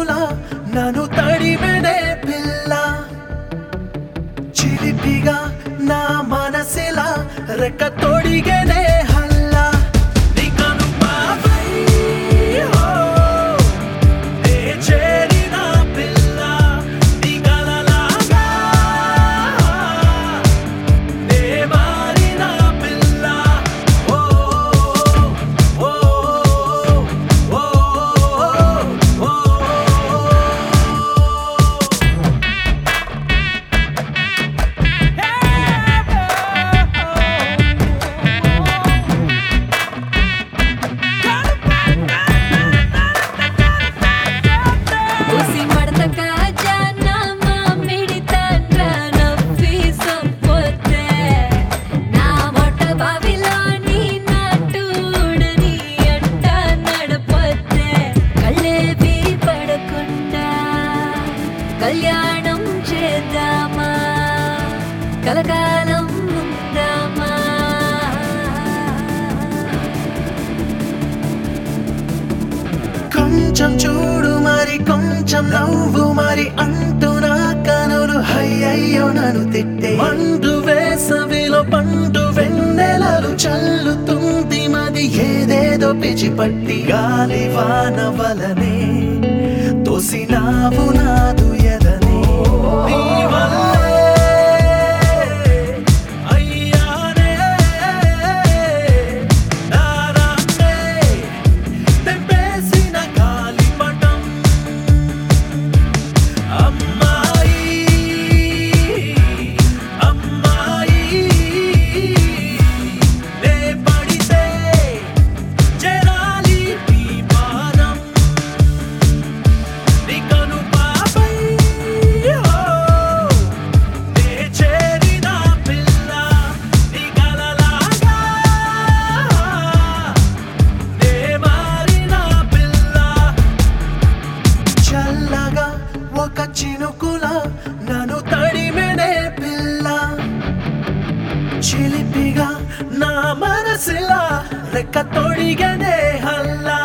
చినుకుల నన్ను తడిమెనే పిల్ల చిలిపిగా నా మనసిలా రెక్క తొడిగేనే హల్లా నీ కనుపాపై నే చేరిన పిల్ల నీ కలలాగా నే మారిన పిల్ల ఓ ఓ ఓ ఓ ఉసి మడత కాజాన మామిడి తండ్ర నవ్వి సొప్పొతే నా మొట్ట బావిలోని నాటుడని అంట నడపొతే కళ్ళేవి పడకుండా కళ్యాణం చేద్దామా కలకాలం ఉందామా కొంచెం చూడు మరి కొంచెం నవ్వు మరి అంటూ నా కనులు అయ్యయ్యో నన్ను తిట్టే మండు వేసవిలో పండు వెన్నెలలు చల్లుతుంది మది ఏదేదో పిచ్చిపట్టి గాలి వాన వలనే తోసినావు నాదు ఎదనే నీ వల్లే అయ్యానే నారానే తెంపేసిన గాలిపటం అమ్మాయి అమ్మాయి నే పడితే చేరాలి నీ పాదం నీ కనుపాపై నే చేరిన పిల్ల నీ కలలాగా నే మారిన పిల్ల చల్లగా ఒక చినుకుల నన్ను తడిమెనే పిల్ల చిలిపిగా నా మనసిలా రెక్క తొడిగనే హల్లా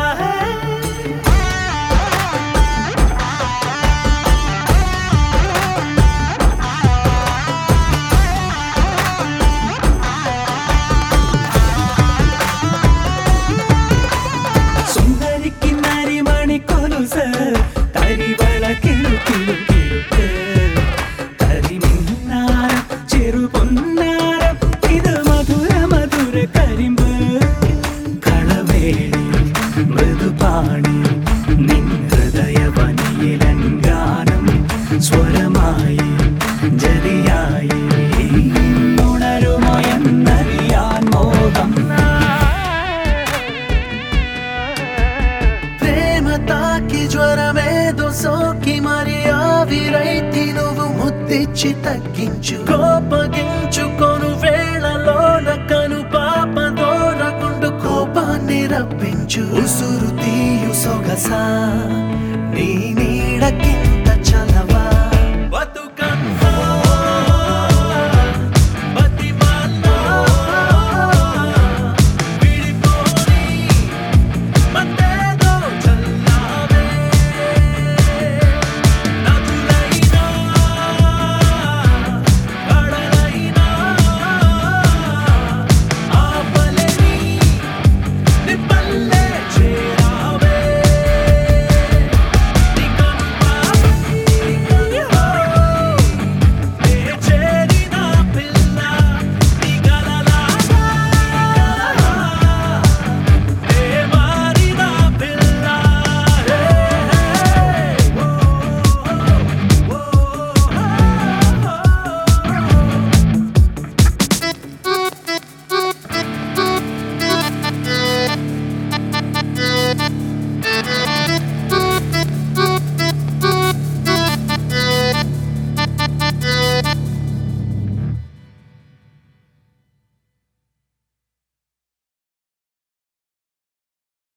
సుందరికి నరిమణి కొలుస తరివళ కిలు కిలు కిలుకు తరిమిన్నార చెరుపొన్నార ఇది మధుర మధుర കരിമ്പ് കളവേളി മൃദുപാണി നിൻ ഹൃദയവനിയിലങ്കാനം സ്വരമായി ജതിയായി ഉണരുമോ എന്നറിയാൻ മോഹം ప్రేమ తాకి జ్వరమేదో సోకి మరి ఆవిరైతి నువ్వు ముద్దిచ్చి తగ్గించు కోపగించుకొను వేళలోన కను పాప దూరకుండు కోపాన్ని రప్పించు ఉసురు తీయు సొగసా నీ